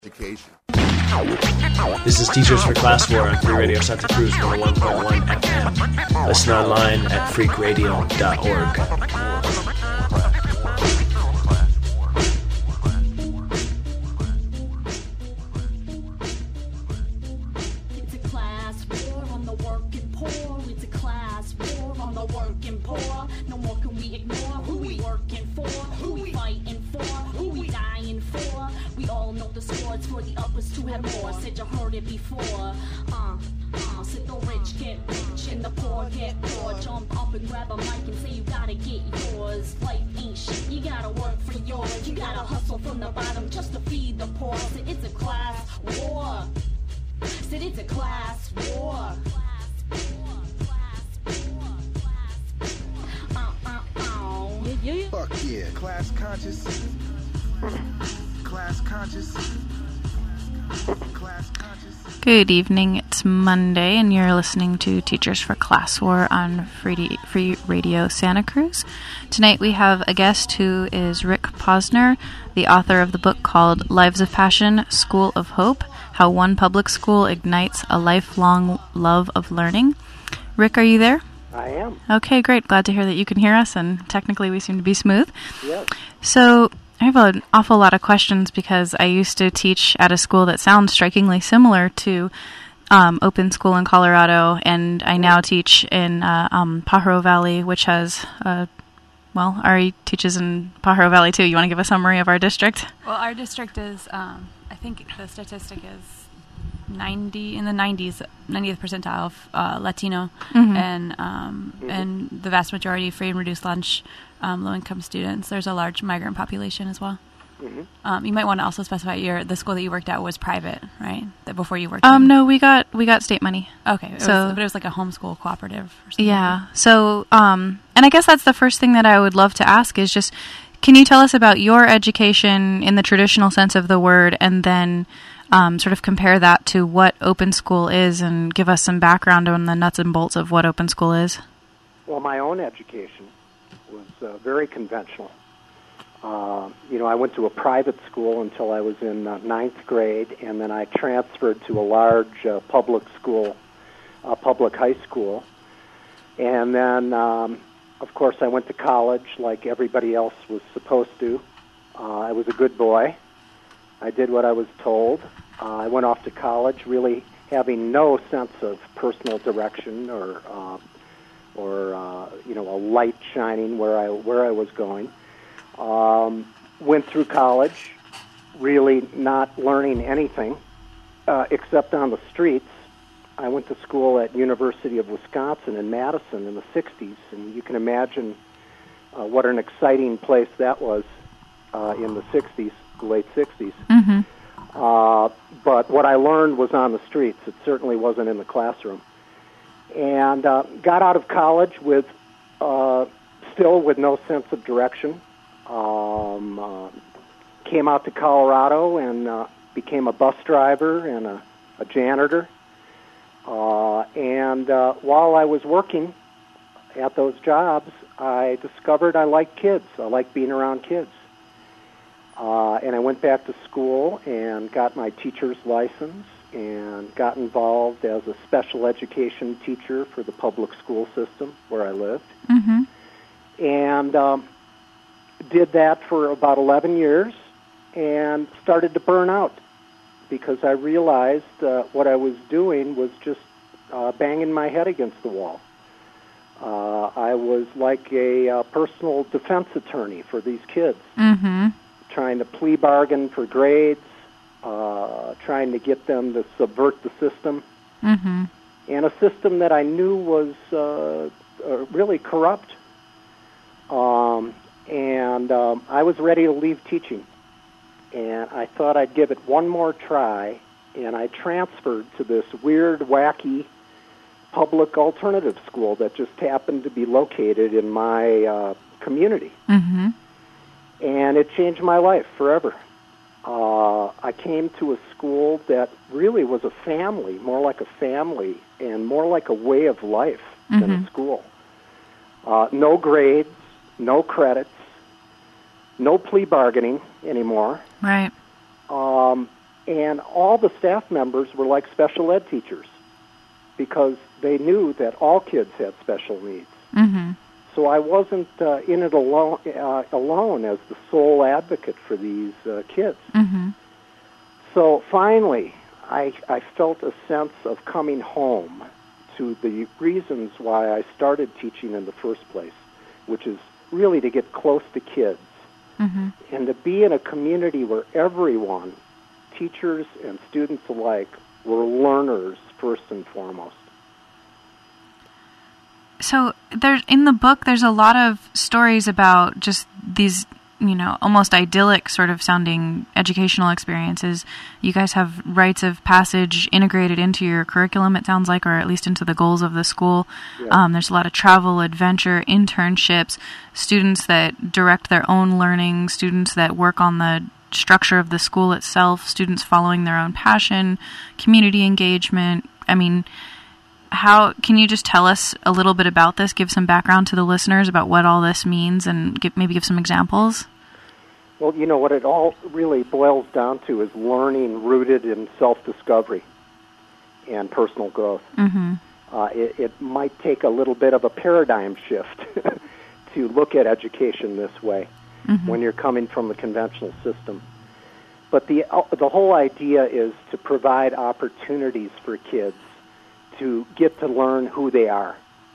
Education. This is Teachers for Class War on Free Radio Santa Cruz 101.1 FM. Listen online at freakradio.org. It's a class war on the working poor. It's a class war on the working poor. No more can we ignore who we working for, who we fighting for, who we dying for. We all know the scores for the uppers to have more. Said you heard it before. Said the rich get rich and the poor get poor. Jump up and grab a mic and say you gotta get yours. Life ain't shit, you gotta work for yours. You gotta hustle from the bottom just to feed the poor. Said it's a class war. Said it's a class war. Yeah. Fuck yeah. Class conscious. Class conscious. Class conscious. Good evening, it's Monday, and you're listening to Teachers for Class War on Free Radio Santa Cruz. Tonight we have a guest who is Rick Posner, the author of the book called Lives of Passion, School of Hope, How One Public School Ignites a Lifelong Love of Learning. Rick, are you there? I am. Okay, great. Glad to hear that you can hear us, and technically we seem to be smooth. Yes. So I have an awful lot of questions because I used to teach at a school that sounds strikingly similar to Open School in Colorado, and I now teach in Pajaro Valley, which has, Ari teaches in Pajaro Valley too. You want to give a summary of our district? Well, our district is, I think the statistic is 90 in the 90th percentile of Latino, and the vast majority free and reduced lunch, low-income students. There's a large migrant population as well. Mm-hmm. You might want to also specify the school that you worked at was private, right? That before you worked. No, we got state money. Okay, but it was like a homeschool cooperative or something. Yeah. So, and I guess that's the first thing that I would love to ask is just, can you tell us about your education in the traditional sense of the word, and then sort of compare that to what Open School is, and give us some background on the nuts and bolts of what Open School is? Well, my own education was very conventional. I went to a private school until I was in ninth grade, and then I transferred to a large public school, public high school. And then, of course, I went to college like everybody else was supposed to. I was a good boy. I did what I was told. I went off to college really having no sense of personal direction or a light shining where I was going. Went through college really not learning anything except on the streets. I went to school at University of Wisconsin in Madison in the 60s, and you can imagine what an exciting place that was in the 60s, the late 60s. Mm-hmm. But what I learned was on the streets. It certainly wasn't in the classroom. And got out of college with still with no sense of direction. Came out to Colorado and became a bus driver and a janitor. And while I was working at those jobs, I discovered I liked kids. I liked being around kids. And I went back to school and got my teacher's license and got involved as a special education teacher for the public school system where I lived. Mm-hmm. And did that for about 11 years and started to burn out because I realized what I was doing was just banging my head against the wall. I was like a personal defense attorney for these kids. Mm-hmm. Trying to plea bargain for grades, trying to get them to subvert the system, mm-hmm. and a system that I knew was really corrupt. And I was ready to leave teaching, and I thought I'd give it one more try, and I transferred to this weird, wacky public alternative school that just happened to be located in my community. Mm-hmm. And it changed my life forever. I came to a school that really was a family, more like a family, and more like a way of life than a school. No grades, no credits, no plea bargaining anymore. Right. And all the staff members were like special ed teachers because they knew that all kids had special needs. Mm-hmm. So I wasn't in it alone as the sole advocate for these kids. Mm-hmm. So finally, I felt a sense of coming home to the reasons why I started teaching in the first place, which is really to get close to kids and to be in a community where everyone, teachers and students alike, were learners first and foremost. So in the book, there's a lot of stories about just these, almost idyllic sort of sounding educational experiences. You guys have rites of passage integrated into your curriculum, it sounds like, or at least into the goals of the school. Yeah. There's a lot of travel, adventure, internships, students that direct their own learning, students that work on the structure of the school itself, students following their own passion, community engagement. I mean, how can you just tell us a little bit about this, give some background to the listeners about what all this means, and maybe give some examples? Well, what it all really boils down to is learning rooted in self-discovery and personal growth. Mm-hmm. It might take a little bit of a paradigm shift to look at education this way when you're coming from the conventional system. But the whole idea is to provide opportunities for kids to get to learn who they are,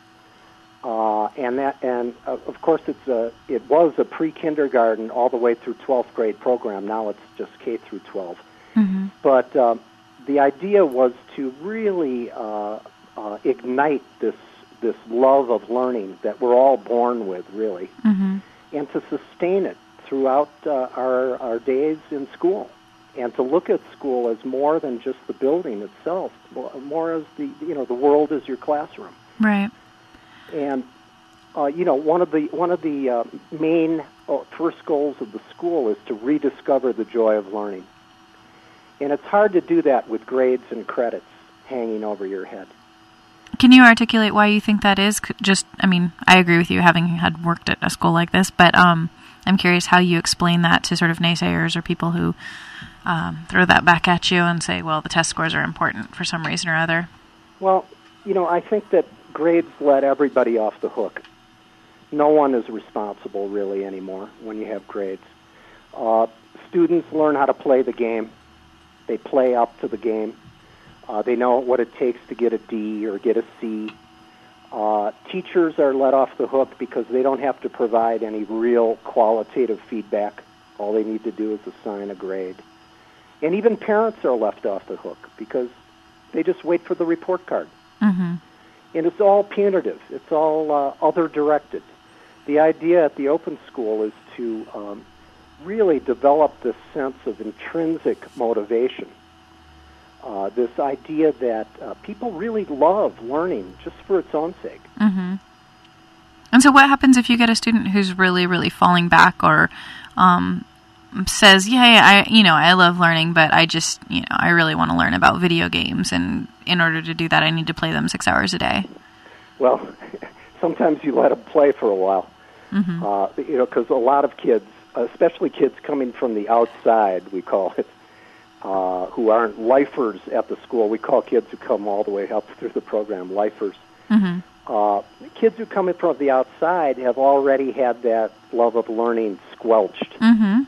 and of course it was a pre-kindergarten all the way through 12th grade program. Now it's just K through 12. Mm-hmm. But the idea was to really ignite this love of learning that we're all born with, really, and to sustain it throughout our days in school. And to look at school as more than just the building itself, more as the world is your classroom. Right. And one of the main first goals of the school is to rediscover the joy of learning. And it's hard to do that with grades and credits hanging over your head. Can you articulate why you think that is? I agree with you, having had worked at a school like this, but I'm curious how you explain that to sort of naysayers or people who throw that back at you and say, well, the test scores are important for some reason or other. Well, I think that grades let everybody off the hook. No one is responsible really anymore when you have grades. Students learn how to play the game. They play up to the game. They know what it takes to get a D or get a C. Teachers are let off the hook because they don't have to provide any real qualitative feedback. All they need to do is assign a grade. And even parents are left off the hook because they just wait for the report card. Mm-hmm. And it's all punitive. It's all other-directed. The idea at the open school is to really develop this sense of intrinsic motivation, this idea that people really love learning just for its own sake. Mm-hmm. And so what happens if you get a student who's really, really falling back or says, I love learning, but I just, I really want to learn about video games, and in order to do that, I need to play them 6 hours a day? Well, sometimes you let them play for a while, because a lot of kids, especially kids coming from the outside, we call it, who aren't lifers at the school. We call kids who come all the way up through the program lifers. Mm-hmm. Kids who come in from the outside have already had that love of learning squelched. Mm-hmm.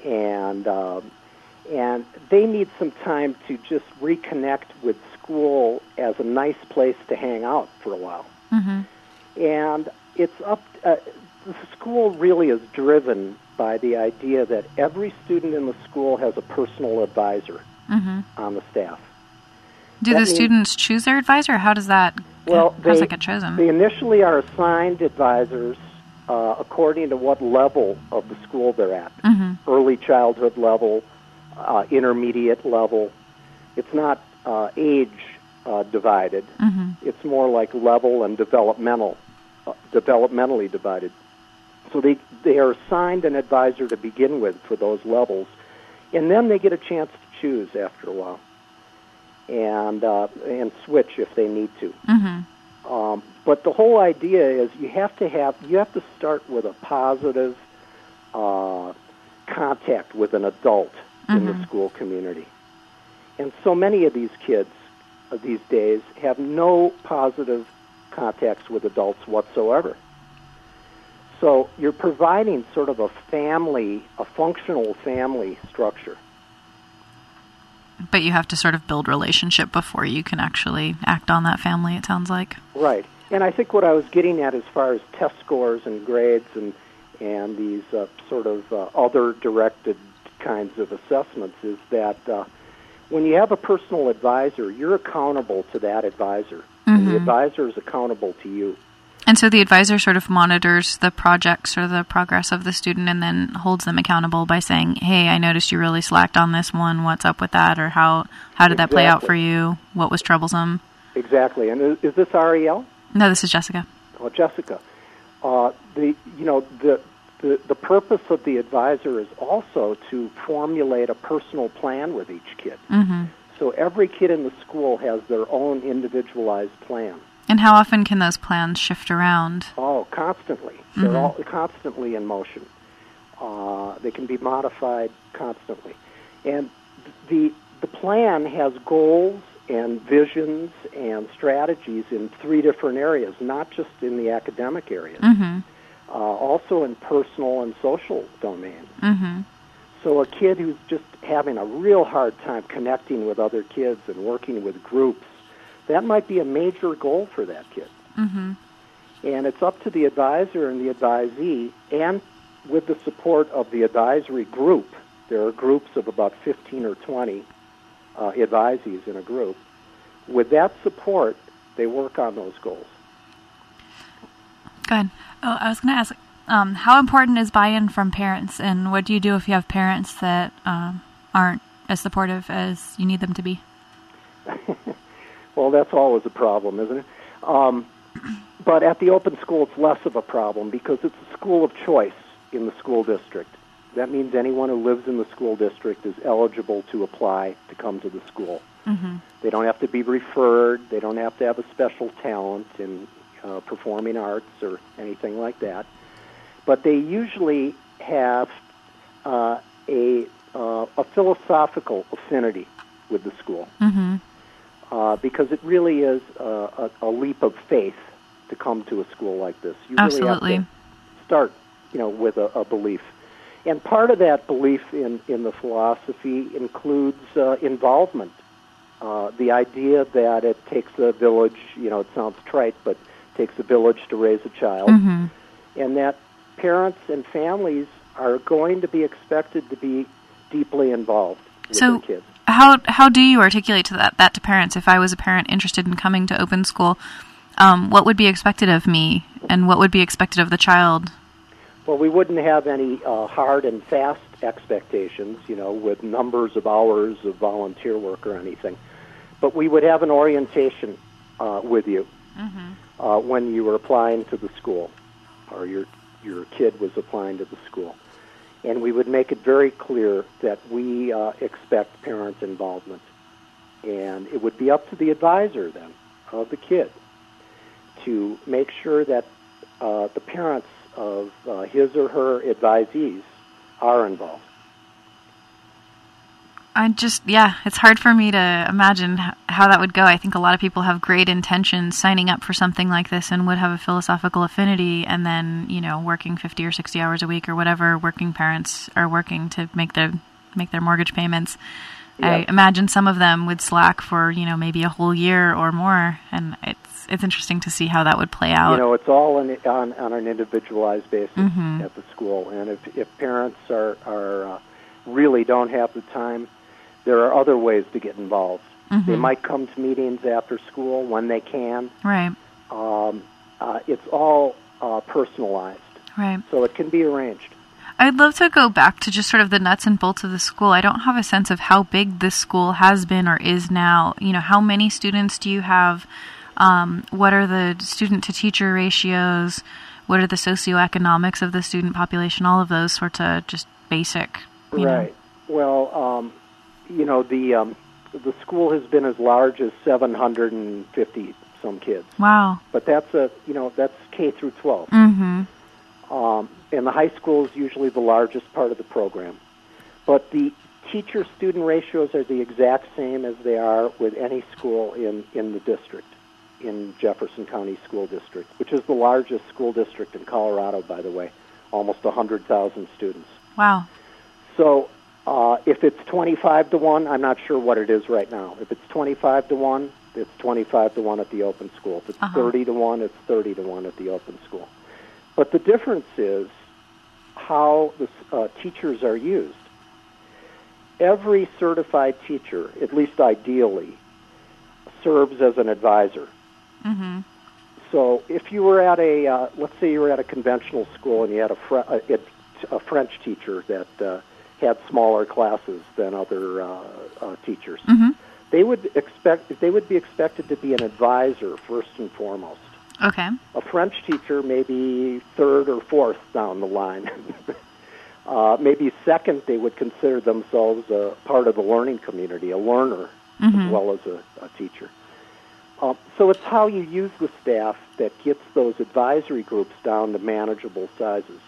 And they need some time to just reconnect with school as a nice place to hang out for a while. Mm-hmm. And it's the school really is driven by the idea that every student in the school has a personal advisor on the staff. Do the students choose their advisor? How does that get chosen? They initially are assigned advisors according to what level of the school they're at. Early childhood level, intermediate level. It's not age divided. It's more like level and developmentally divided. So they are assigned an advisor to begin with for those levels, and then they get a chance to choose after a while, and switch if they need to. But the whole idea is you have to start with a positive contact with an adult in the school community. And so many of these kids these days have no positive contacts with adults whatsoever. So you're providing sort of a functional family structure. But you have to sort of build relationship before you can actually act on that family, it sounds like. Right. And I think what I was getting at as far as test scores and grades and these sort of other directed kinds of assessments is that when you have a personal advisor, you're accountable to that advisor. And the advisor is accountable to you. And so the advisor sort of monitors the projects or the progress of the student and then holds them accountable by saying, hey, I noticed you really slacked on this one. What's up with that? Or how did that play out for you? What was troublesome? Exactly. And is this Ariel? No, this is Jessica. Oh, Jessica. The purpose of the advisor is also to formulate a personal plan with each kid. Mm-hmm. So every kid in the school has their own individualized plan. And how often can those plans shift around? Oh, constantly. They're all constantly in motion. They can be modified constantly. And the plan has goals and visions and strategies in 3 different areas, not just in the academic areas, also in personal and social domains. Mm-hmm. So a kid who's just having a real hard time connecting with other kids and working with groups, that might be a major goal for that kid. Mm-hmm. And it's up to the advisor and the advisee, and with the support of the advisory group. There are groups of about 15 or 20 advisees in a group. With that support, they work on those goals. Good. Oh, I was going to ask, how important is buy-in from parents, and what do you do if you have parents that aren't as supportive as you need them to be? Well, that's always a problem, isn't it? But at the open school, it's less of a problem because it's a school of choice in the school district. That means anyone who lives in the school district is eligible to apply to come to the school. Mm-hmm. They don't have to be referred. They don't have to have a special talent in performing arts or anything like that. But they usually have a philosophical affinity with the school. Mm-hmm. Because it really is a leap of faith to come to a school like this. You Absolutely. really have to start, with a belief. And part of that belief in the philosophy includes involvement. The idea that it takes a village, it sounds trite, but it takes a village to raise a child. Mm-hmm. And that parents and families are going to be expected to be deeply involved with their kids. How do you articulate that to parents? If I was a parent interested in coming to open school, what would be expected of me, and what would be expected of the child? Well, we wouldn't have any hard and fast expectations, with numbers of hours of volunteer work or anything. But we would have an orientation with you when you were applying to the school, or your kid was applying to the school. And we would make it very clear that we expect parent involvement. And it would be up to the advisor, then, of the kid to make sure that the parents of his or her advisees are involved. It's hard for me to imagine how that would go. I think a lot of people have great intentions signing up for something like this and would have a philosophical affinity, and then, working 50 or 60 hours a week or whatever working parents are working to make their mortgage payments. Yeah. I imagine some of them would slack for, maybe a whole year or more, and it's interesting to see how that would play out. It's all on an individualized basis at the school, and if parents are really don't have the time, there are other ways to get involved. They might come to meetings after school when they can. Right. It's all personalized. Right. So it can be arranged. I'd love to go back to just sort of the nuts and bolts of the school. I don't have a sense of how big this school has been or is now. How many students do you have? What are the student-to-teacher ratios? What are the socioeconomics of the student population? All of those sorts of just basic. Right. Well, the school has been as large as 750 some kids. Wow. But that's K through 12. Mm-hmm. And the high school is usually the largest part of the program. But the teacher-student ratios are the exact same as they are with any school in the district, in Jefferson County School District, which is the largest school district in Colorado, by the way, almost 100,000 students. Wow. So if it's 25 to 1, I'm not sure what it is right now. If it's 25 to 1, it's 25 to 1 at the open school. If it's 30 to 1, it's 30 to 1 at the open school. But the difference is how the teachers are used. Every certified teacher, at least ideally, serves as an advisor. Mm-hmm. So if you were at let's say you were at a conventional school and you had a French teacher that had smaller classes than other teachers, Mm-hmm. they would be expected to be an advisor first and foremost. Okay. A French teacher maybe third or fourth down the line. Maybe second, they would consider themselves a part of the learning community, a learner, as well as a teacher. So it's how you use the staff that gets those advisory groups down to manageable sizes.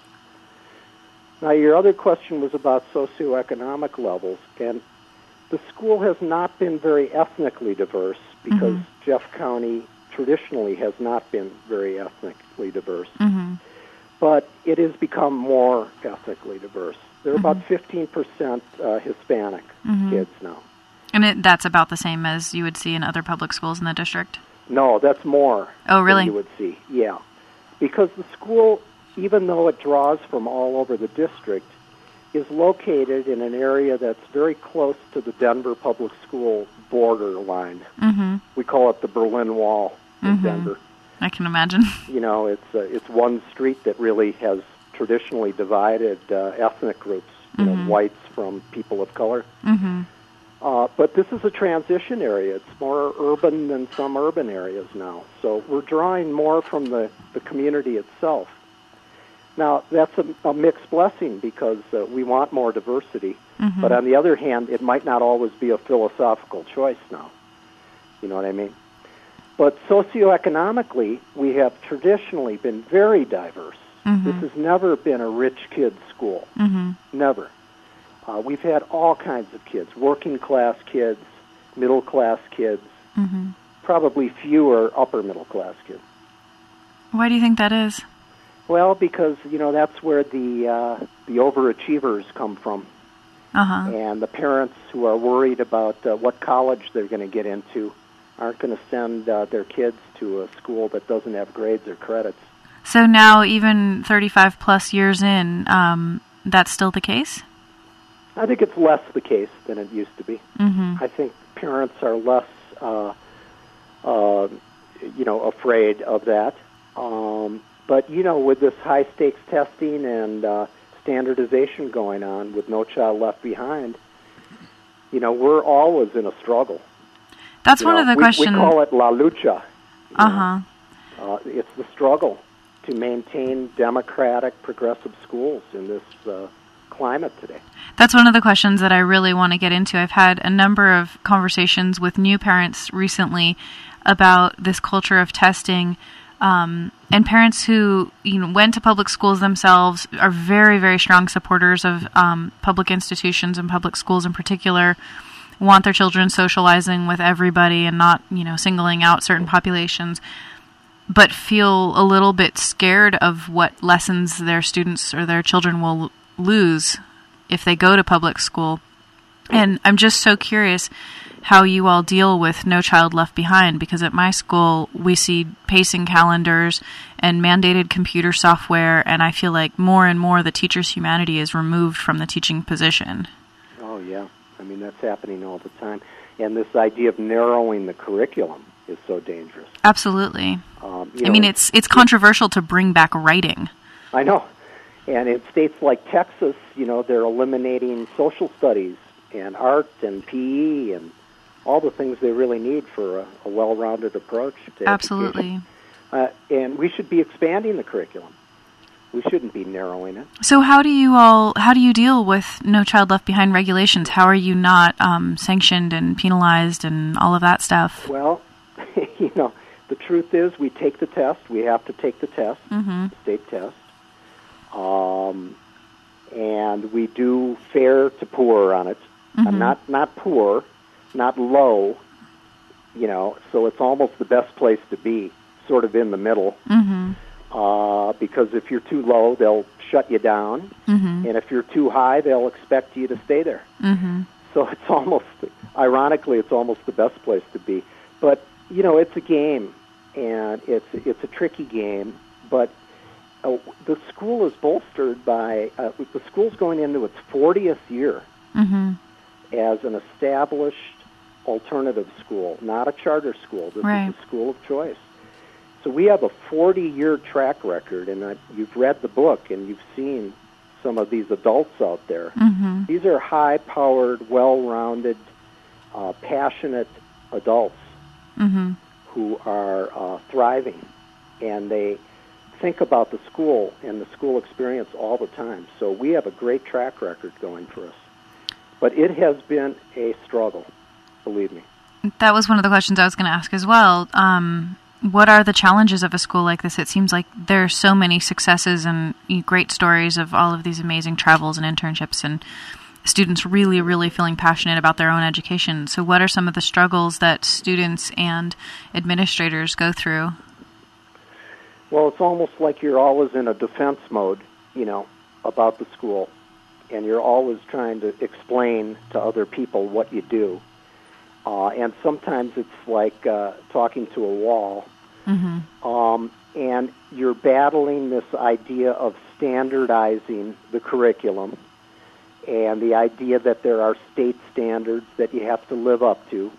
Now, your other question was about socioeconomic levels, and the school has not been very ethnically diverse because Jeff County traditionally has not been very ethnically diverse. Mm-hmm. But it has become more ethnically diverse. There are about 15% Hispanic kids now. And that's about the same as you would see in other public schools in the district? No, that's more Oh, really? than you would see, yeah. Because the school, even though it draws from all over the district, is located in an area that's very close to the Denver Public School borderline. Mm-hmm. We call it the Berlin Wall in Denver. I can imagine. You know, it's one street that really has traditionally divided ethnic groups, you know, whites from people of color. Mm-hmm. But this is a transition area. It's more urban than some urban areas now. So we're drawing more from the community itself. Now, that's a mixed blessing because we want more diversity. But on the other hand, it might not always be a philosophical choice now. You know what I mean? But socioeconomically, we have traditionally been very diverse. This has never been a rich kid's school. Never. We've had all kinds of kids, working-class kids, middle-class kids, probably fewer upper-middle-class kids. Why do you think that is? Well, because, you know, that's where the overachievers come from. And the parents who are worried about what college they're going to get into aren't going to send their kids to a school that doesn't have grades or credits. So now, even 35-plus years in, that's still the case? I think it's less the case than it used to be. I think parents are less, afraid of that. But, you know, with this high-stakes testing and standardization going on with No Child Left Behind, you know, we're always in a struggle. That's one of the questions. We call it la lucha. It's the struggle to maintain democratic, progressive schools in this climate today. That's one of the questions that I really want to get into. I've had a number of conversations with new parents recently about this culture of testing, and parents who went to public schools themselves are very, very strong supporters of public institutions and public schools in particular, want their children socializing with everybody and not, singling out certain populations, but feel a little bit scared of what lessons their students or their children will lose if they go to public school. And I'm just so curious how you all deal with No Child Left Behind, because at my school we see pacing calendars and mandated computer software, and I feel like more and more the teacher's humanity is removed from the teaching position. Oh, yeah. I mean, that's happening all the time. And this idea of narrowing the curriculum is so dangerous. Absolutely. It's controversial to bring back writing. I know. And in states like Texas, they're eliminating social studies and art and PE and all the things they really need for a well-rounded approach to Absolutely. education. And we should be expanding the curriculum. We shouldn't be narrowing it. So how do you deal with No Child Left Behind regulations? How are you not sanctioned and penalized and all of that stuff? Well, the truth is we take the test. We have to take the test, the state test. And we do fair to poor on it. not poor, not low, so it's almost the best place to be, sort of in the middle. Because if you're too low, they'll shut you down, and if you're too high, they'll expect you to stay there. So it's almost, ironically, it's almost the best place to be. But, it's a game, and it's a tricky game, but the school is bolstered by, the school's going into its 40th year as an established alternative school, not a charter school. This is a school of choice. So we have a 40-year track record, and you've read the book, and you've seen some of these adults out there. These are high-powered, well-rounded, passionate adults who are thriving, and they think about the school and the school experience all the time. So we have a great track record going for us. But it has been a struggle, believe me. That was one of the questions I was going to ask as well. What are the challenges of a school like this? It seems like there are so many successes and great stories of all of these amazing travels and internships and students really, really feeling passionate about their own education. So what are some of the struggles that students and administrators go through? Well, it's almost like you're always in a defense mode, about the school, and you're always trying to explain to other people what you do. And sometimes it's like talking to a wall. And you're battling this idea of standardizing the curriculum and the idea that there are state standards that you have to live up to.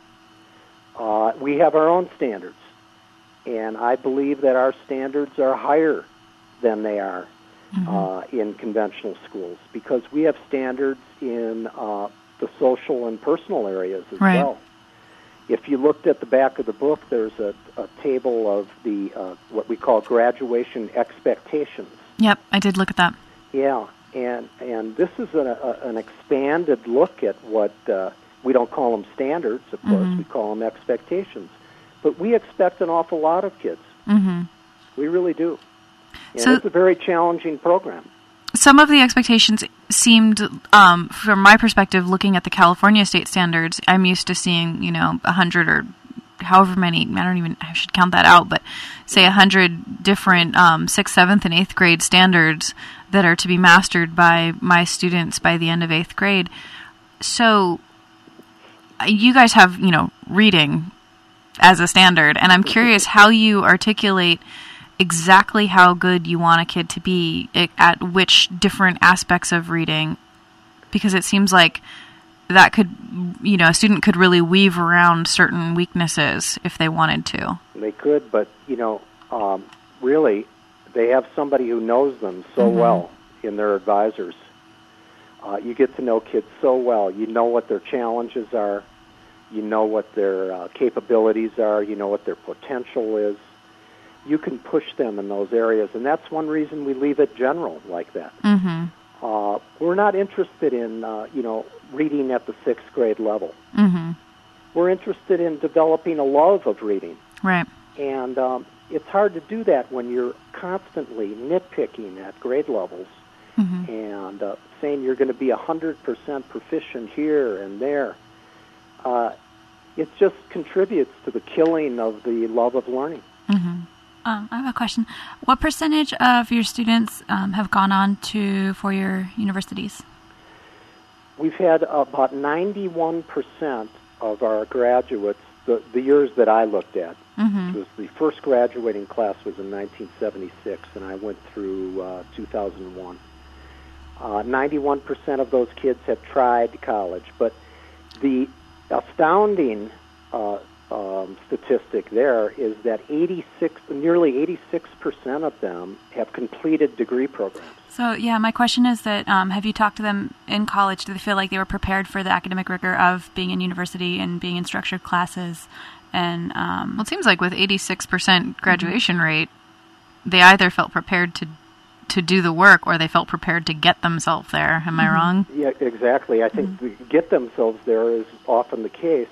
We have our own standards, and I believe that our standards are higher than they are in conventional schools, because we have standards in the social and personal areas as well. If you looked at the back of the book, there's a table of the what we call graduation expectations. Yep, I did look at that. Yeah, and this is an expanded look at what we don't call them standards, of course. We call them expectations. But we expect an awful lot of kids. We really do. And it's a very challenging program. Some of the expectations seemed, from my perspective, looking at the California state standards, I'm used to seeing, 100 or however many, I should count that out, but say 100 different 6th, 7th, and 8th grade standards that are to be mastered by my students by the end of 8th grade. So you guys have, reading as a standard, and I'm curious how you articulate exactly how good you want a kid to be at which different aspects of reading, because it seems like that could, a student could really weave around certain weaknesses if they wanted to. They could, but, really, they have somebody who knows them so well in their advisors. You get to know kids so well. You know what their challenges are. You know what their capabilities are. You know what their potential is. You can push them in those areas, and that's one reason we leave it general like that. We're not interested in, reading at the 6th grade level. We're interested in developing a love of reading. Right. And it's hard to do that when you're constantly nitpicking at grade levels and saying you're going to be 100% proficient here and there. It just contributes to the killing of the love of learning. I have a question. What percentage of your students have gone on to four-year universities? We've had about 91% of our graduates, the years that I looked at. It was the first graduating class was in 1976, and I went through 2001. 91% of those kids have tried college, but the astounding statistic there is that nearly 86% of them have completed degree programs. So, my question is that have you talked to them in college? Do they feel like they were prepared for the academic rigor of being in university and being in structured classes? And well, it seems like with 86% graduation rate, they either felt prepared to do the work or they felt prepared to get themselves there. Am I wrong? Yeah, exactly. I think get themselves there is often the case.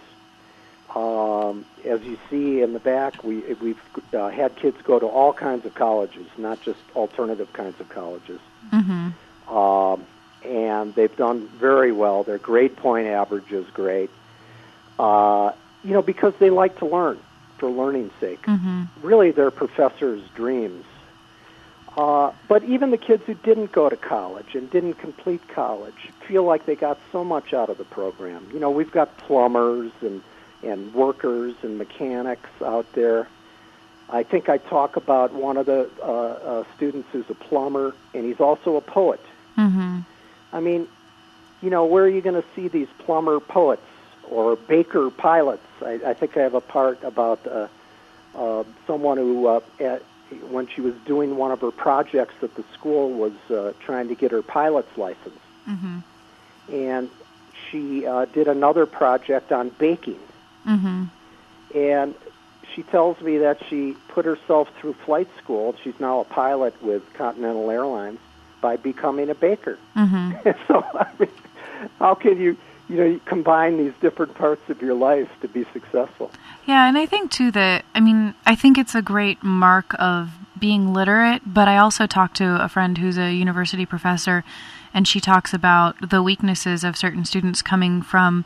As you see in the back, we've had kids go to all kinds of colleges, not just alternative kinds of colleges. and they've done very well. Their grade point average is great, because they like to learn for learning's sake. Mm-hmm. Really, they're professors' dreams. But even the kids who didn't go to college and didn't complete college feel like they got so much out of the program. We've got plumbers and workers and mechanics out there. I think I talk about one of the students who's a plumber, and he's also a poet. Mm-hmm. I mean, where are you going to see these plumber poets or baker pilots? I think I have a part about someone who, when she was doing one of her projects at the school, was trying to get her pilot's license. Mm-hmm. And she did another project on baking. Mm-hmm. And she tells me that she put herself through flight school. She's now a pilot with Continental Airlines by becoming a baker. Mm-hmm. So, how can you combine these different parts of your life to be successful? Yeah, and I think, too, that, I think it's a great mark of being literate, but I also talked to a friend who's a university professor, and she talks about the weaknesses of certain students coming from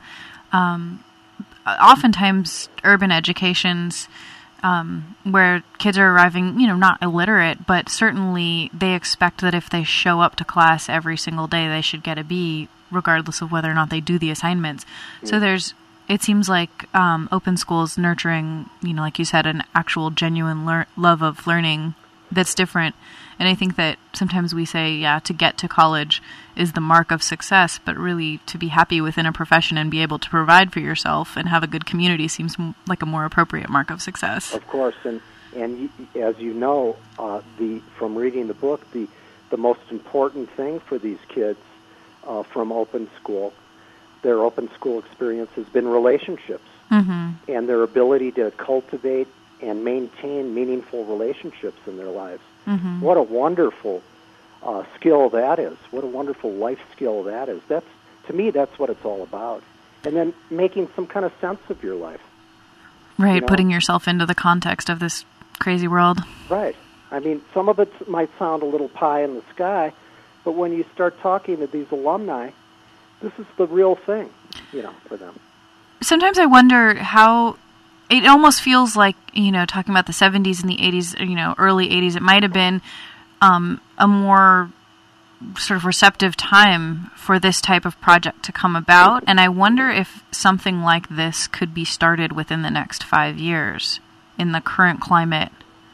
oftentimes urban educations where kids are arriving, not illiterate, but certainly they expect that if they show up to class every single day, they should get a B, regardless of whether or not they do the assignments. So it seems like open schools nurturing, like you said, an actual genuine love of learning that's different. And I think that sometimes we say, to get to college is the mark of success, but really to be happy within a profession and be able to provide for yourself and have a good community seems like a more appropriate mark of success. Of course, and as you know, from reading the book, the most important thing for these kids from open school, their open school experience has been relationships, mm-hmm. and their ability to cultivate and maintain meaningful relationships in their lives. Mm-hmm. What a wonderful skill that is. What a wonderful life skill that is. To me, that's what it's all about. And then making some kind of sense of your life. Right, putting yourself into the context of this crazy world. Right. Some of it might sound a little pie in the sky, but when you start talking to these alumni, this is the real thing, for them. Sometimes I wonder how it almost feels like, talking about the 70s and the 80s, early 80s, it might have been a more sort of receptive time for this type of project to come about. And I wonder if something like this could be started within the next 5 years in the current climate.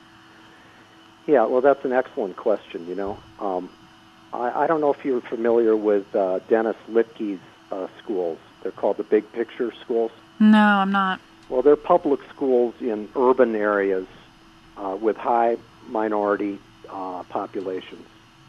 Yeah, well, that's an excellent question, I don't know if you're familiar with Dennis Littke's schools. They're called the Big Picture schools. No, I'm not. Well, they're public schools in urban areas with high minority populations.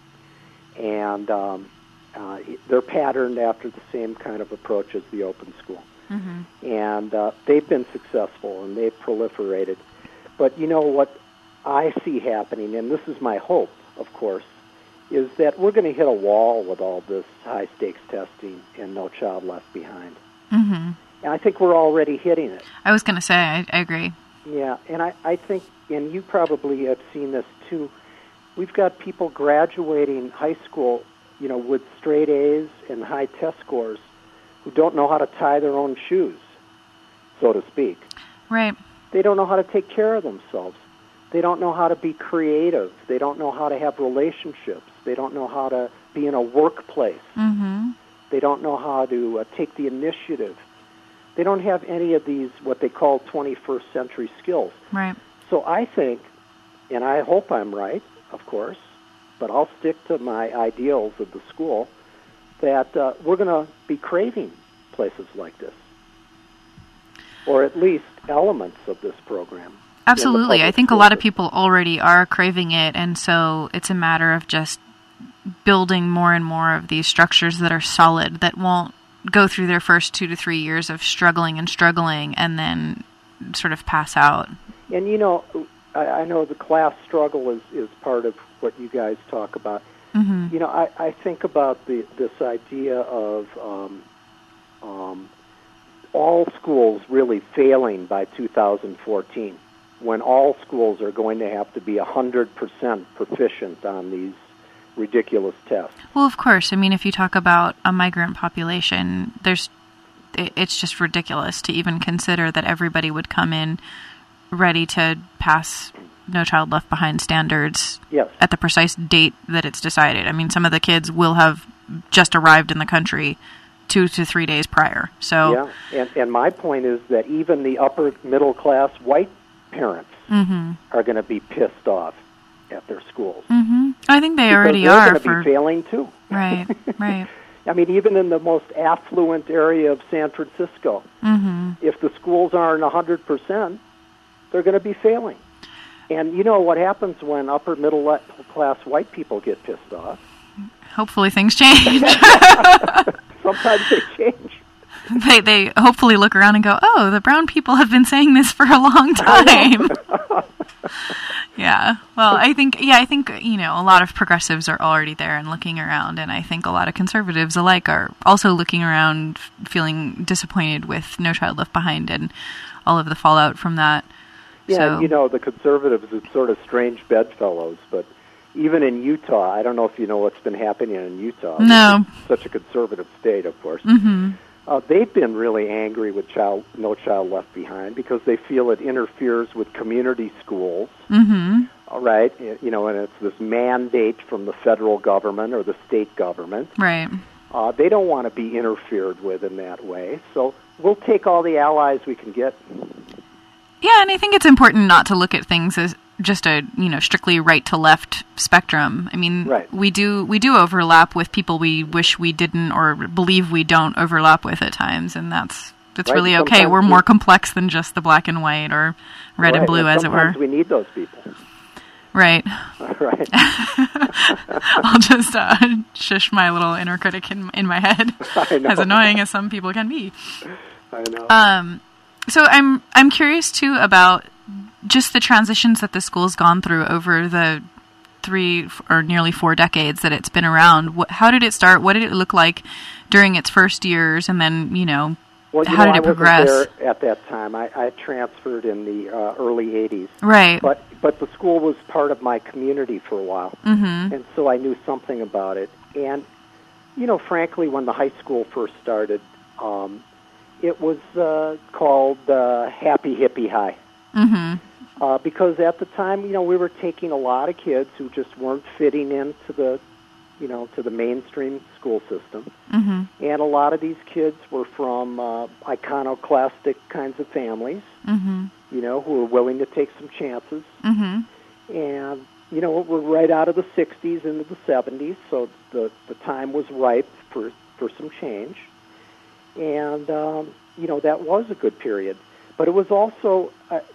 And they're patterned after the same kind of approach as the open school. Mm-hmm. And they've been successful, and they've proliferated. But what I see happening, and this is my hope, of course, is that we're going to hit a wall with all this high-stakes testing and No Child Left Behind. Mm-hmm. And I think we're already hitting it. I was going to say, I agree. Yeah, and I think, and you probably have seen this too, we've got people graduating high school, with straight A's and high test scores who don't know how to tie their own shoes, so to speak. Right. They don't know how to take care of themselves. They don't know how to be creative. They don't know how to have relationships. They don't know how to be in a workplace. Mm-hmm. They don't know how to take the initiative. They don't have any of these, what they call 21st century skills. Right. So I think, and I hope I'm right, of course, but I'll stick to my ideals of the school, that we're going to be craving places like this, or at least elements of this program. Absolutely. I think a lot of people already are craving it, and so it's a matter of just building more and more of these structures that are solid, that won't go through their first 2 to 3 years of struggling and then sort of pass out. And I know the class struggle is part of what you guys talk about. Mm-hmm. I think about this idea of all schools really failing by 2014, when all schools are going to have to be 100% proficient on these ridiculous test. Well, of course. I mean, if you talk about a migrant population, it's just ridiculous to even consider that everybody would come in ready to pass No Child Left Behind standards at the precise date that it's decided. I mean, some of the kids will have just arrived in the country 2 to 3 days prior. So and my point is that even the upper middle class white parents are going to be pissed off at their schools. I think they already they're are. They're going to be failing too. Right. I mean, even in the most affluent area of San Francisco, if the schools aren't 100%, they're going to be failing. And you know what happens when upper middle class white people get pissed off? Hopefully things change. Sometimes they change. They hopefully look around and go, oh, the brown people have been saying this for a long time. Yeah. Well, I think, you know, a lot of progressives are already there and looking around, and I think a lot of conservatives alike are also looking around, feeling disappointed with No Child Left Behind and all of the fallout from that. Yeah, so, you know, the conservatives are sort of strange bedfellows, but even in Utah, I don't know if you know what's been happening in Utah. No. It's such a conservative state, of course. They've been really angry with No Child Left Behind because they feel it interferes with community schools. All right, you know, and it's this mandate from the federal government or the state government. Right. They don't want to be interfered with in that way, so we'll take all the allies we can get. Yeah, and I think it's important not to look at things as just a, you know, strictly right to left spectrum. I mean, we do overlap with people we wish we didn't or believe we don't overlap with at times, and that's really okay. Sometimes we're more complex than just the black and white or red and blue, as it were. Sometimes we need those people. Right. Right. I'll just shush my little inner critic in my head, as annoying as some people can be. I know. So I'm curious too about just the transitions that the school's gone through over the 3 or nearly 4 decades that it's been around. How did it start? What did it look like during its first years? And then, how did it progress? I wasn't there at that time. I transferred in the early 80s. Right. But the school was part of my community for a while. And so I knew something about it. And, frankly, when the high school first started, it was called Happy Hippie High. Because at the time, we were taking a lot of kids who just weren't fitting into the, to the mainstream school system. And a lot of these kids were from iconoclastic kinds of families, who were willing to take some chances. And, we're right out of the 60s into the 70s, so the time was ripe for some change. And, that was a good period. But it was also,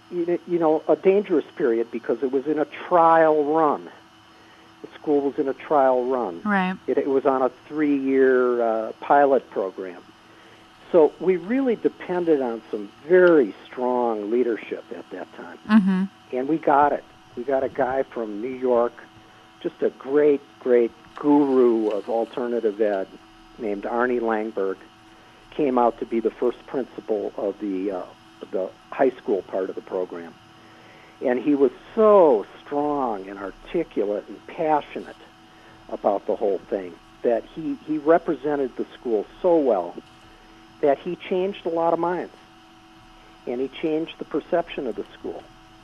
a dangerous period because it was in a trial run. The school was in a trial run. Right. It was on a 3-year pilot program. So we really depended on some very strong leadership at that time. And we got it. We got a guy from New York, just a great, great guru of alternative ed named Arnie Langberg, came out to be the first principal of the high school part of the program. And he was so strong and articulate and passionate about the whole thing that he represented the school so well that he changed a lot of minds. And he changed the perception of the school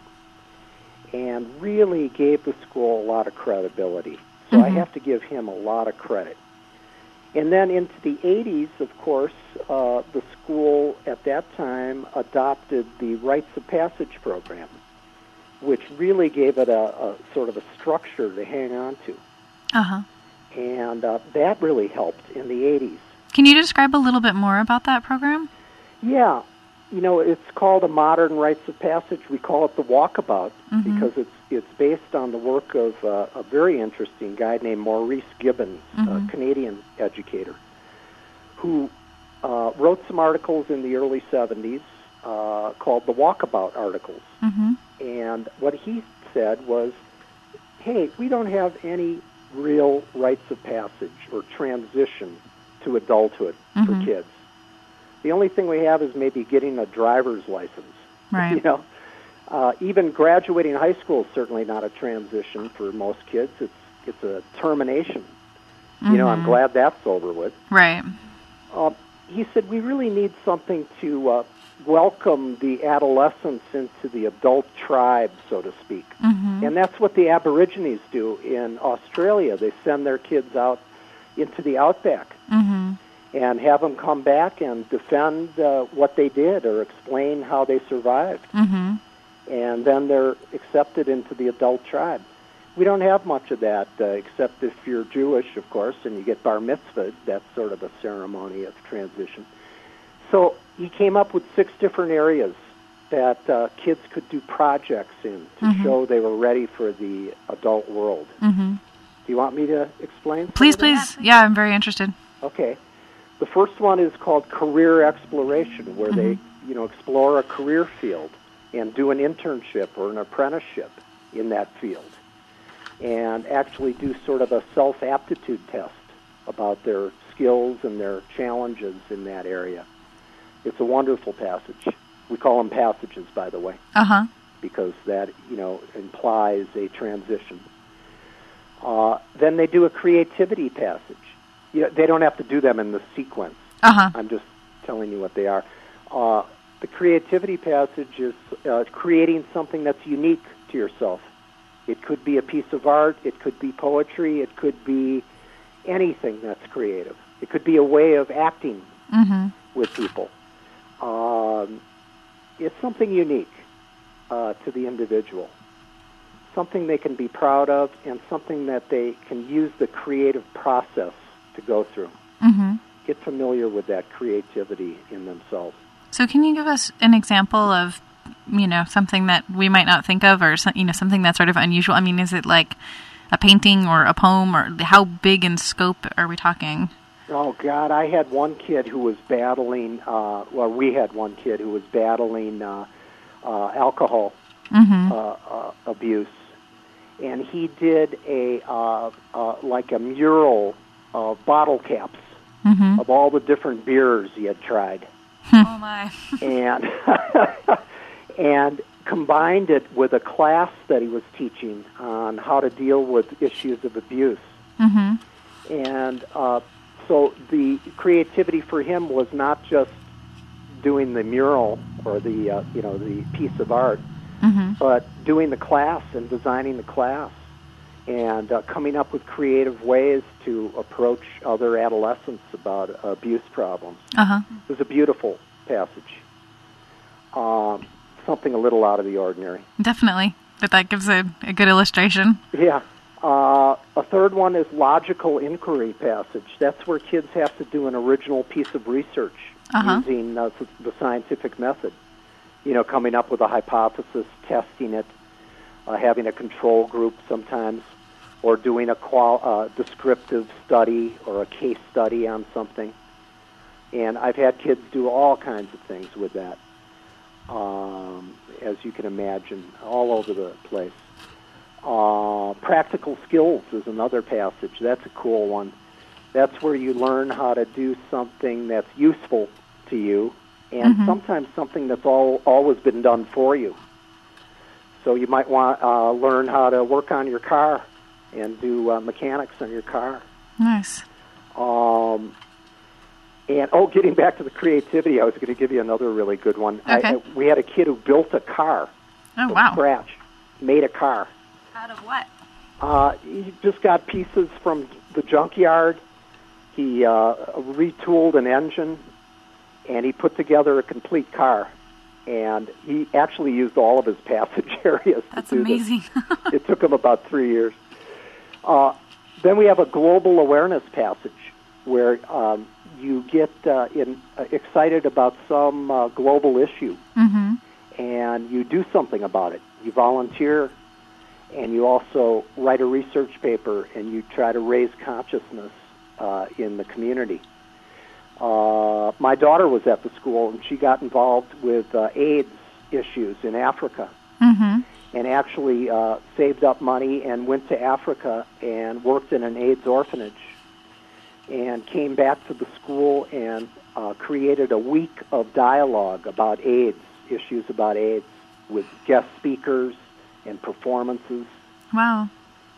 and really gave the school a lot of credibility. So I have to give him a lot of credit. And then into the 80s, of course, the school at that time adopted the Rites of Passage program, which really gave it a sort of a structure to hang on to. And that really helped in the 80s. Can you describe a little bit more about that program? Yeah. It's called a modern Rites of Passage. We call it the Walkabout because it's based on the work of a very interesting guy named Maurice Gibbons, a Canadian educator, who wrote some articles in the early 70s called the Walkabout articles. And what he said was, hey, we don't have any real rites of passage or transition to adulthood for kids. The only thing we have is maybe getting a driver's license. Right. Even graduating high school is certainly not a transition for most kids. it's a termination. You know, I'm glad that's over with. Right. He said, we really need something to welcome the adolescents into the adult tribe, so to speak. And that's what the Aborigines do in Australia. They send their kids out into the outback and have them come back and defend what they did or explain how they survived. And then they're accepted into the adult tribe. We don't have much of that, except if you're Jewish, of course, and you get bar mitzvah. That's sort of a ceremony of transition. So he came up with 6 different areas that kids could do projects in to show they were ready for the adult world. Do you want me to explain? Please. Yeah, I'm very interested. Okay. The first one is called career exploration, where they, explore a career field and do an internship or an apprenticeship in that field, and actually do sort of a self-aptitude test about their skills and their challenges in that area. It's a wonderful passage. We call them passages, by the way, because that, implies a transition. Then they do a creativity passage. They don't have to do them in the sequence. I'm just telling you what they are. The creativity passage is creating something that's unique to yourself. It could be a piece of art. It could be poetry. It could be anything that's creative. It could be a way of acting with people. It's something unique to the individual, something they can be proud of, and something that they can use the creative process to go through. Get familiar with that creativity in themselves. So can you give us an example of, something that we might not think of, or, something that's sort of unusual? I mean, is it like a painting or a poem, or how big in scope are we talking? Oh, God, I had one kid who was battling, we had one kid who was battling alcohol abuse, and he did like a mural of bottle caps of all the different beers he had tried. Oh, my. and combined it with a class that he was teaching on how to deal with issues of abuse. And so the creativity for him was not just doing the mural or the the piece of art, but doing the class and designing the class and coming up with creative ways to approach other adolescents about abuse problems. It was a beautiful passage. Something a little out of the ordinary. Definitely, but that gives a good illustration. Yeah. A third one is logical inquiry passage. That's where kids have to do an original piece of research using the scientific method. Coming up with a hypothesis, testing it, having a control group sometimes, or doing a descriptive study or a case study on something. And I've had kids do all kinds of things with that, as you can imagine, all over the place. Practical skills is another passage. That's a cool one. That's where you learn how to do something that's useful to you, and sometimes something that's always been done for you. So you might want learn how to work on your car and do mechanics on your car. Nice. And getting back to the creativity, I was going to give you another really good one. Okay. We had a kid who built a car from scratch, made a car. Out of what? He just got pieces from the junkyard. He retooled an engine, and he put together a complete car. And he actually used all of his passage areas That's to do amazing. this. It took him about 3 years. Then we have a global awareness passage where you get excited about some global issue, and you do something about it. You volunteer, and you also write a research paper, and you try to raise consciousness in the community. My daughter was at the school, and she got involved with AIDS issues in Africa, and actually saved up money and went to Africa and worked in an AIDS orphanage, and came back to the school and created a week of dialogue about AIDS, issues about AIDS, with guest speakers and performances. Wow.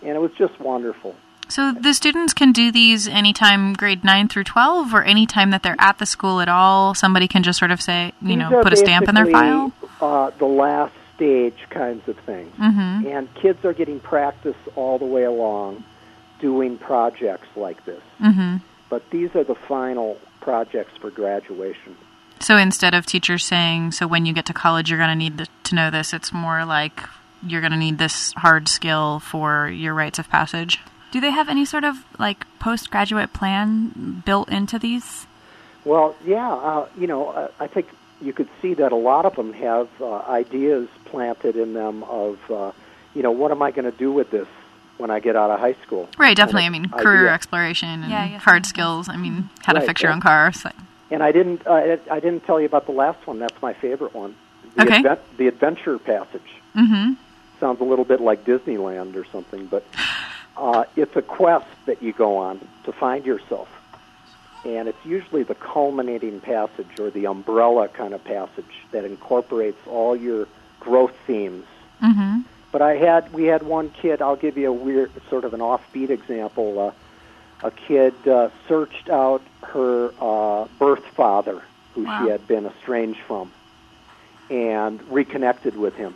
And it was just wonderful. So the students can do these anytime grade 9 through 12, or anytime that they're at the school at all? Somebody can just sort of say, put a stamp in their file? The last stage kinds of things. Mm-hmm. And kids are getting practice all the way along doing projects like this. Mm-hmm. But these are the final projects for graduation. So instead of teachers saying, so when you get to college you're going to need to know this, it's more like you're going to need this hard skill for your rites of passage? Do they have any sort of postgraduate plan built into these? Well, yeah. I think you could see that a lot of them have ideas planted in them of, what am I going to do with this when I get out of high school? Right, definitely. I mean, career exploration and hard skills. I mean, how to fix your own car. So. And I didn't tell you about the last one. That's my favorite one. The Adventure Passage. Mm-hmm. Sounds a little bit like Disneyland or something, but it's a quest that you go on to find yourself. And it's usually the culminating passage or the umbrella kind of passage that incorporates all your growth themes. Mm-hmm. But we had one kid, I'll give you a weird, sort of an offbeat example. A kid searched out her birth father, who she had been estranged from, and reconnected with him.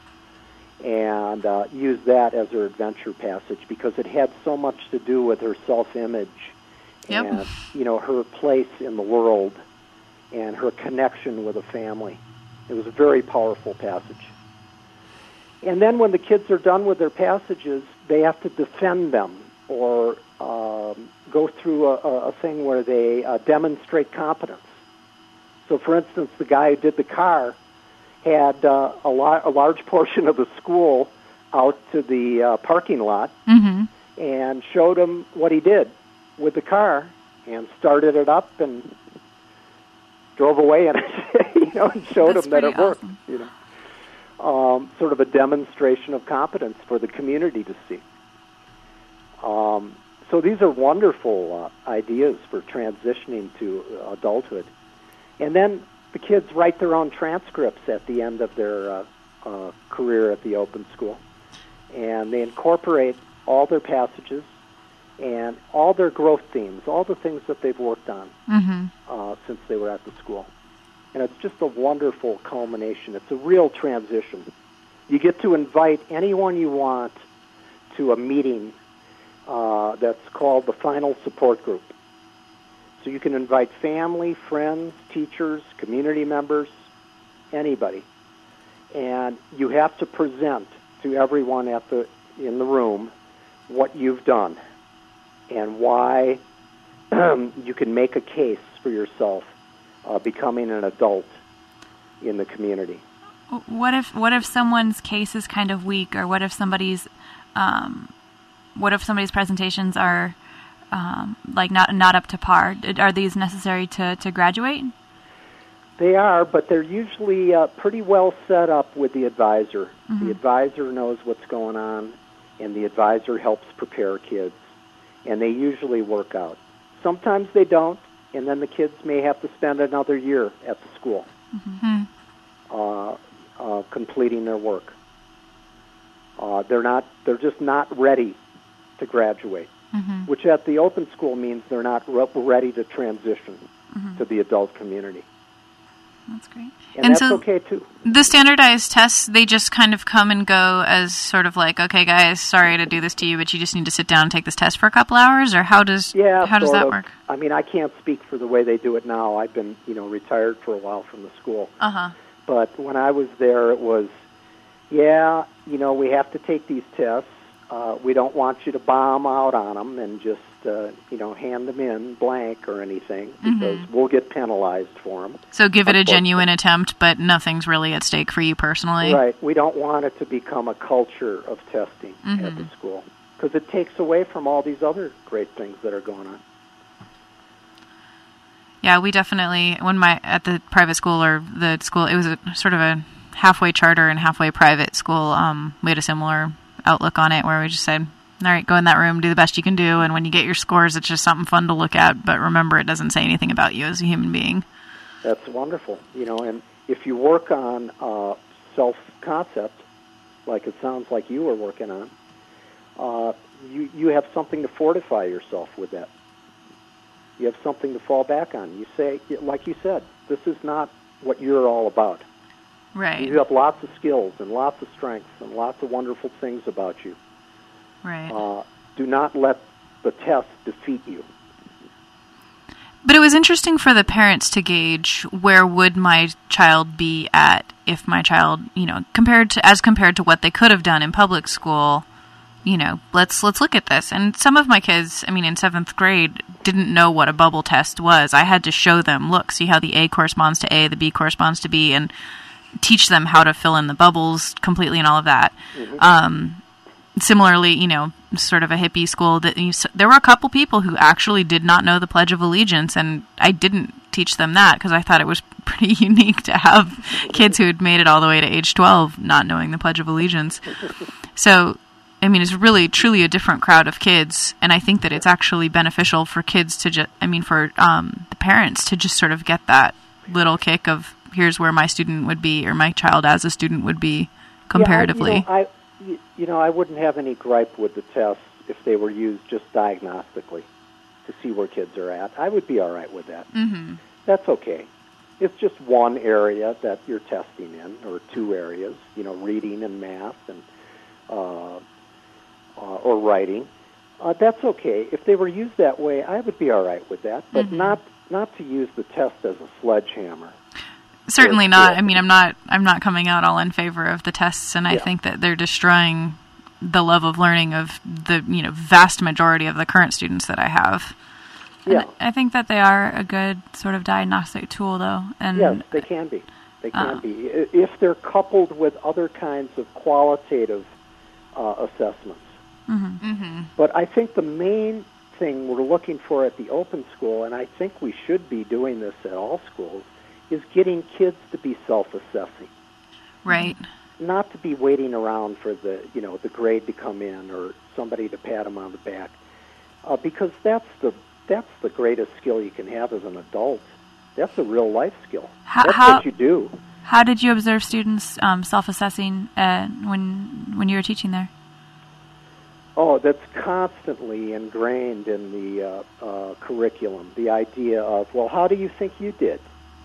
And used that as her adventure passage because it had so much to do with her self-image and, her place in the world and her connection with a family. It was a very powerful passage. And then when the kids are done with their passages, they have to defend them or go through a thing where they demonstrate competence. So, for instance, the guy who did the car had a large portion of the school out to the parking lot and showed him what he did with the car and started it up and drove away and and showed him that it worked. Sort of a demonstration of competence for the community to see. So these are wonderful ideas for transitioning to adulthood. And then the kids write their own transcripts at the end of their career at the open school. And they incorporate all their passages and all their growth themes, all the things that they've worked on since they were at the school. And it's just a wonderful culmination. It's a real transition. You get to invite anyone you want to a meeting that's called the Final Support Group. So you can invite family, friends, teachers, community members, anybody. And you have to present to everyone in the room what you've done and why you can make a case for yourself becoming an adult in the community. What if someone's case is kind of weak, or what if somebody's presentations are not up to par? Are these necessary to graduate? They are, but they're usually pretty well set up with the advisor. The advisor knows what's going on, and the advisor helps prepare kids, and they usually work out. Sometimes they don't, and then the kids may have to spend another year at the school completing their work. They're just not ready to graduate, which at the open school means they're not ready to transition to the adult community. That's great. And that's so, okay, too. The standardized tests, they just kind of come and go as sort of like, okay, guys, sorry to do this to you, but you just need to sit down and take this test for a couple hours? Or how does that work? I mean, I can't speak for the way they do it now. I've been, retired for a while from the school. But when I was there, it was, we have to take these tests. We don't want you to bomb out on them and just, hand them in blank or anything because we'll get penalized for them. So give it a genuine attempt, but nothing's really at stake for you personally. Right. We don't want it to become a culture of testing at the school because it takes away from all these other great things that are going on. Yeah, we definitely, at the private school or the school, it was a sort of a halfway charter and halfway private school. We had a similar outlook on it where we just said, all right, go in that room, do the best you can do, and when you get your scores, it's just something fun to look at, but remember, it doesn't say anything about you as a human being. That's wonderful, and if you work on self-concept, like it sounds like you were working on, you have something to fortify yourself with that. You have something to fall back on. You say, like you said, this is not what you're all about. Right. You have lots of skills and lots of strengths and lots of wonderful things about you. Right. Do not let the test defeat you. But it was interesting for the parents to gauge where would my child be at if my child, compared to what they could have done in public school. Let's look at this. And some of my kids, in 7th grade, didn't know what a bubble test was. I had to show them, look, see how the A corresponds to A, the B corresponds to B, and teach them how to fill in the bubbles completely and all of that. Mm-hmm. Similarly, sort of a hippie school, there were a couple people who actually did not know the Pledge of Allegiance, and I didn't teach them that because I thought it was pretty unique to have kids who had made it all the way to age 12 not knowing the Pledge of Allegiance. So, it's really, truly a different crowd of kids, and I think that it's actually beneficial for kids to the parents to just sort of get that little kick of, here's where my student would be, or my child as a student would be comparatively. Yeah, I wouldn't have any gripe with the tests if they were used just diagnostically to see where kids are at. I would be all right with that. Mm-hmm. That's okay. It's just one area that you're testing in, or two areas, reading and math and or writing. That's okay. If they were used that way, I would be all right with that, but not to use the test as a sledgehammer. Certainly not. I'm not coming out all in favor of the tests, and I think that they're destroying the love of learning of the vast majority of the current students that I have. Yeah, and I think that they are a good sort of diagnostic tool, though. And yes, they can be. They can be if they're coupled with other kinds of qualitative assessments. Mm-hmm. Mm-hmm. But I think the main thing we're looking for at the open school, and I think we should be doing this at all schools, is getting kids to be self-assessing. Right. Not to be waiting around for the grade to come in or somebody to pat them on the back, because that's the greatest skill you can have as an adult. That's a real life skill. That's what you do. How did you observe students self-assessing when you were teaching there? Oh, that's constantly ingrained in the curriculum. The idea of, well, how do you think you did?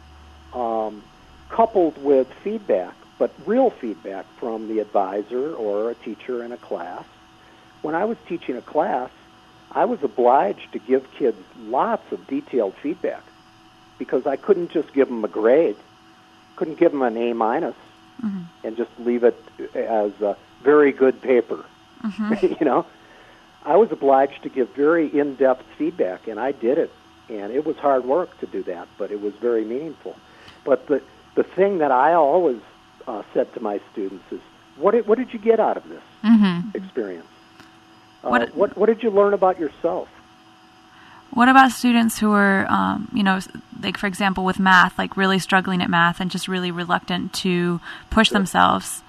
Coupled with feedback, but real feedback from the advisor or a teacher in a class. When I was teaching a class, I was obliged to give kids lots of detailed feedback because I couldn't just give them a grade, couldn't give them an A- and just leave it as a very good paper. Mm-hmm. I was obliged to give very in-depth feedback, and I did it. And it was hard work to do that, but it was very meaningful. But the thing that I always said to my students is, what did you get out of this experience? What did you learn about yourself? What about students who are, like for example with math, like really struggling at math and just really reluctant to push themselves?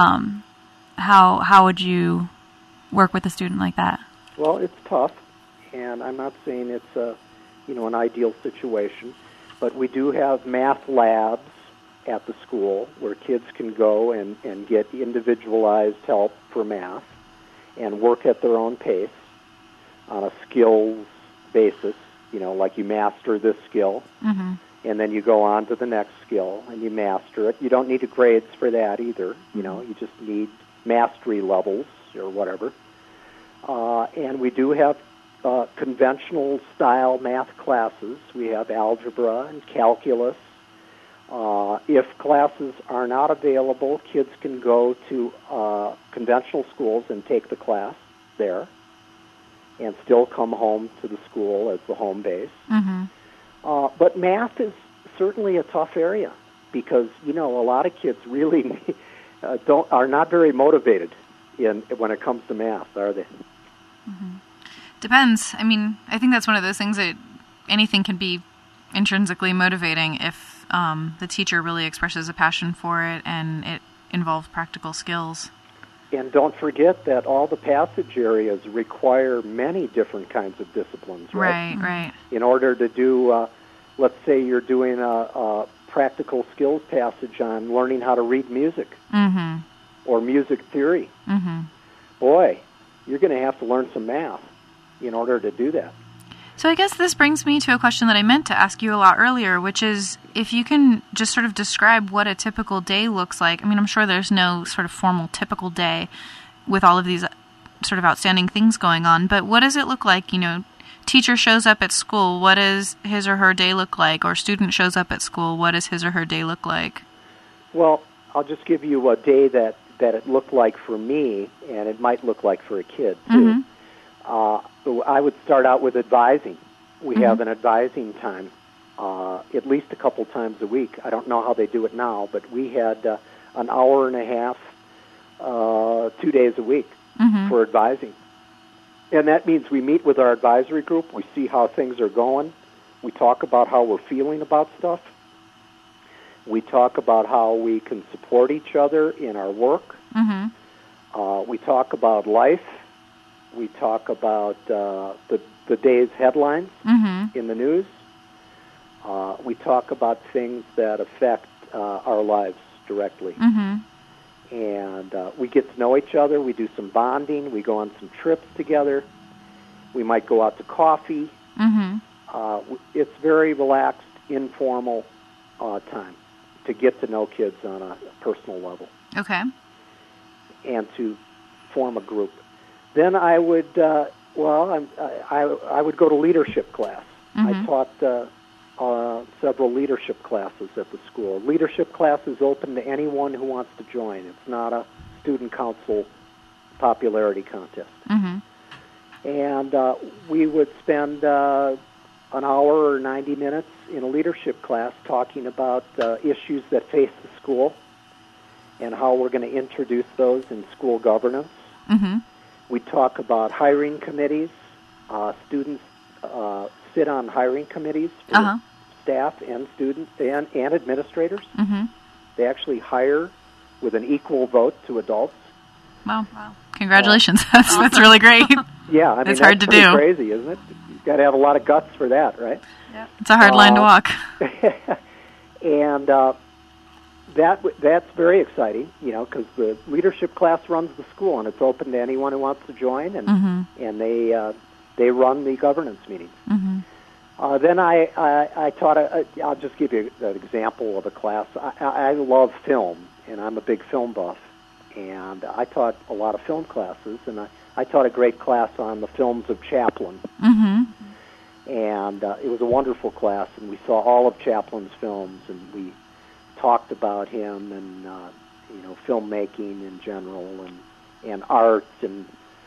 How would you work with a student like that? Well, it's tough, and I'm not saying it's an ideal situation, but we do have math labs at the school where kids can go and get individualized help for math and work at their own pace on a skills basis, like you master this skill, and then you go on to the next skill and you master it. You don't need grades for that either, you just need mastery levels or whatever. And we do have conventional style math classes. We have algebra and calculus. If classes are not available, kids can go to conventional schools and take the class there and still come home to the school as the home base. But math is certainly a tough area because, a lot of kids really are not very motivated when it comes to math, are they? Depends. I think that's one of those things that anything can be intrinsically motivating if the teacher really expresses a passion for it and it involves practical skills. And don't forget that all the passage areas require many different kinds of disciplines, right? Right. In order to do, let's say you're doing a practical skills passage on learning how to read music or music theory. Boy, you're going to have to learn some math in order to do that. So I guess this brings me to a question that I meant to ask you a lot earlier, which is if you can just sort of describe what a typical day looks like. I mean, I'm sure there's no sort of formal typical day with all of these sort of outstanding things going on, but what does it look like? You know, teacher shows up at school, what does his or her day look like? Or student shows up at school, what does his or her day look like? Well, I'll just give you a day that it looked like for me, and it might look like for a kid, too. I would start out with advising. We have an advising time at least a couple times a week. I don't know how they do it now, but we had an hour and a half 2 days a week for advising. And that means we meet with our advisory group, we see how things are going, we talk about how we're feeling about stuff, we talk about how we can support each other in our work, we talk about life, we talk about the day's headlines in the news, we talk about things that affect our lives directly. And we get to know each other, we do some bonding, we go on some trips together, we might go out to coffee. It's very relaxed, informal time to get to know kids on a personal level. Okay. And to form a group. Then I would, I would go to leadership class. I taught several leadership classes at the school. Leadership class is open to anyone who wants to join. It's not a student council popularity contest. And we would spend an hour or 90 minutes in a leadership class talking about issues that face the school and how we're going to introduce those in school governance. We talk about hiring committees. Students sit on hiring committees for staff and students and administrators. They actually hire with an equal vote to adults. Wow. Congratulations. That's really great. Yeah, I mean, it's hard to pretty do. Crazy, isn't it? You've got to have a lot of guts for that, right? Yep. It's a hard line to walk. And that's very exciting, you know, because the leadership class runs the school, and it's open to anyone who wants to join, and they run the governance meetings. Then I taught. I'll just give you an example of a class. I love film, and I'm a big film buff, and I taught a lot of film classes, and I taught a great class on the films of Chaplin. And it was a wonderful class, and we saw all of Chaplin's films, and we talked about him and filmmaking in general and art and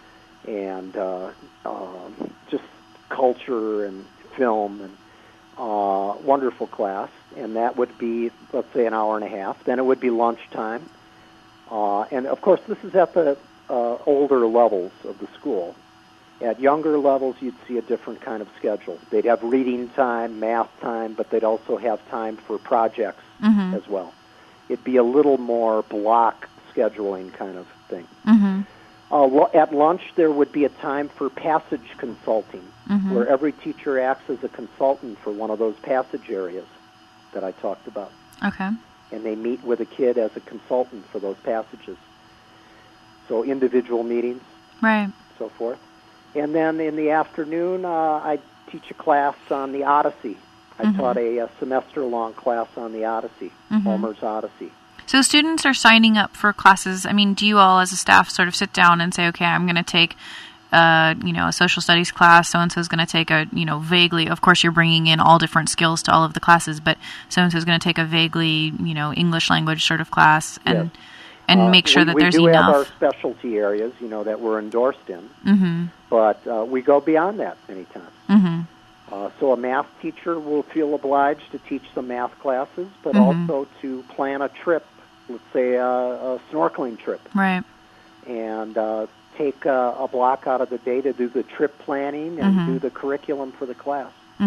just culture and film, and wonderful class. And that would be, let's say, an hour and a half. Then it would be lunchtime, and of course this is at the older levels of the school. At younger levels, you'd see a different kind of schedule. They'd have reading time, math time, but they'd also have time for projects as well. It'd be a little more block scheduling kind of thing. At lunch, there would be a time for passage consulting, where every teacher acts as a consultant for one of those passage areas that I talked about. Okay. And they meet with a kid as a consultant for those passages. So individual meetings, right, so forth. And then in the afternoon, I teach a class on the Odyssey. I taught a semester-long class on the Odyssey, Homer's Odyssey. So students are signing up for classes. I mean, do you all as a staff sort of sit down and say, okay, I'm going to take, a social studies class, so-and-so is going to take a, vaguely, of course you're bringing in all different skills to all of the classes, but so-and-so is going to take a vaguely, English language sort of class and make sure that there's enough. We do have our specialty areas, that we're endorsed in, but we go beyond that many times. So a math teacher will feel obliged to teach some math classes, but also to plan a trip, let's say a snorkeling trip. Right. And take a block out of the day to do the trip planning and do the curriculum for the class.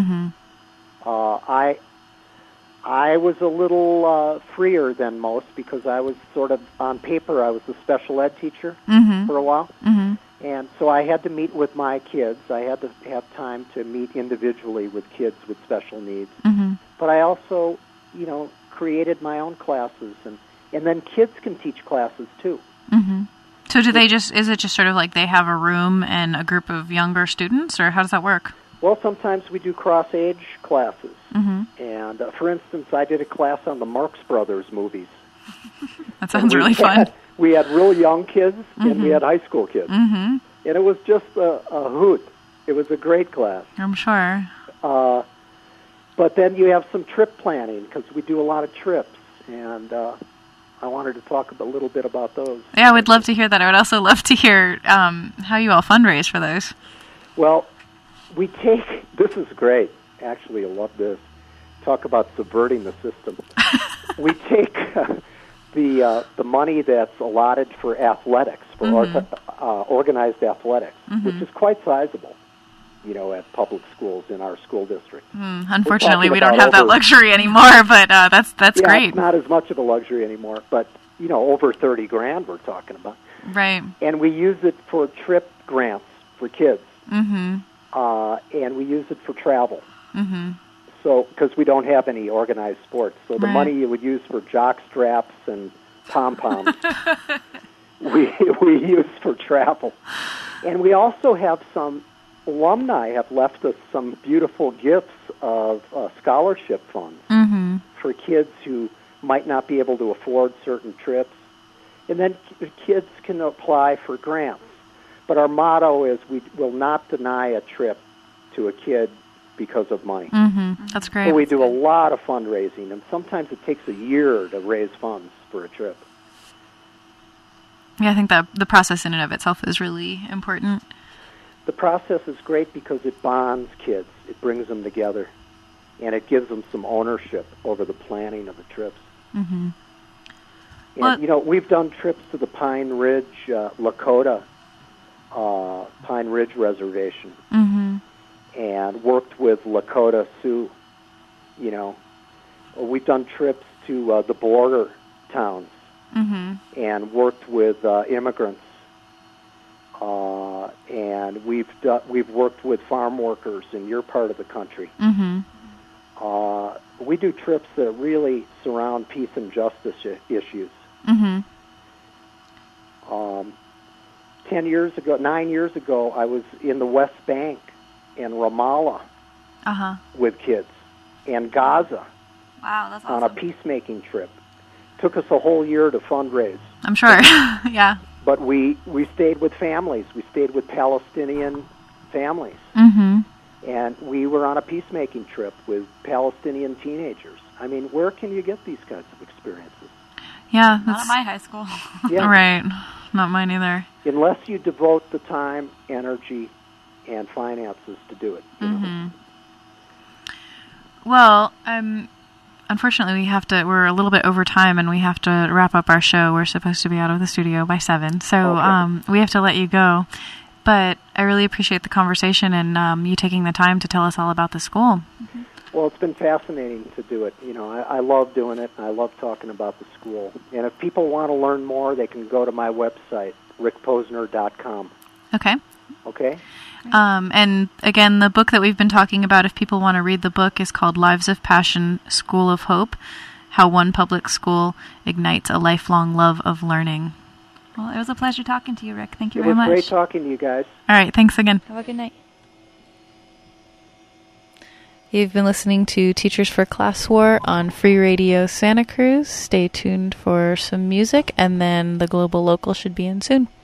I was a little freer than most because I was sort of, on paper, I was the special ed teacher for a while. And so I had to meet with my kids. I had to have time to meet individually with kids with special needs. But I also, created my own classes. And then kids can teach classes, too. So is it just sort of like they have a room and a group of younger students, or how does that work? Well, sometimes we do cross-age classes. Mm-hmm. And, for instance, I did a class on the Marx Brothers movies. That sounds really fun. We had real young kids, and we had high school kids. Mm-hmm. And it was just a hoot. It was a great class. I'm sure. But then you have some trip planning, because we do a lot of trips. And I wanted to talk a little bit about those. Yeah, I would love to hear that. I would also love to hear how you all fundraise for those. Well, this is great. Actually, I love this. Talk about subverting the system. We take the money that's allotted for athletics, for organized athletics, which is quite sizable, at public schools in our school district. Unfortunately, we don't have that luxury anymore, but that's great. It's not as much of a luxury anymore, but, over $30,000 we're talking about. Right. And we use it for trip grants for kids. Mm-hmm. And we use it for travel. Mm-hmm. So, because we don't have any organized sports. So the money you would use for jock straps and pom-poms, we use for travel. And we also have some alumni have left us some beautiful gifts of scholarship funds for kids who might not be able to afford certain trips. And then kids can apply for grants. But our motto is we will not deny a trip to a kid because of money. Mm-hmm. That's great. So we do a lot of fundraising, and sometimes it takes a year to raise funds for a trip. Yeah, I think that the process in and of itself is really important. The process is great because it bonds kids. It brings them together, and it gives them some ownership over the planning of the trips. Mm-hmm. And, we've done trips to the Pine Ridge, Lakota, Pine Ridge Reservation, and worked with Lakota Sioux. We've done trips to the border towns and worked with immigrants, and we've worked with farm workers in your part of the country. We do trips that really surround peace and justice issues. 9 years ago, I was in the West Bank and Ramallah with kids, and Gaza. Wow, that's awesome. On a peacemaking trip. Took us a whole year to fundraise. I'm sure, yeah. But we stayed with families. We stayed with Palestinian families. And we were on a peacemaking trip with Palestinian teenagers. I mean, where can you get these kinds of experiences? Yeah, not at my high school. Yeah. Right. Not mine either. Unless you devote the time, energy, and finances to do it. Well, unfortunately, we're a little bit over time, and we have to wrap up our show. We're supposed to be out of the studio by 7, so we have to let you go. But I really appreciate the conversation and you taking the time to tell us all about the school. Well, it's been fascinating to do it. I love doing it. I love talking about the school. And if people want to learn more, they can go to my website, rickposner.com. Okay. Okay? And again, the book that we've been talking about, if people want to read the book, is called Lives of Passion, School of Hope, How One Public School Ignites a Lifelong Love of Learning. Well, it was a pleasure talking to you, Rick. Thank you very much. It was great talking to you guys. All right, thanks again. Have a good night. You've been listening to Teachers for Class War on Free Radio Santa Cruz. Stay tuned for some music, and then the Global Local should be in soon.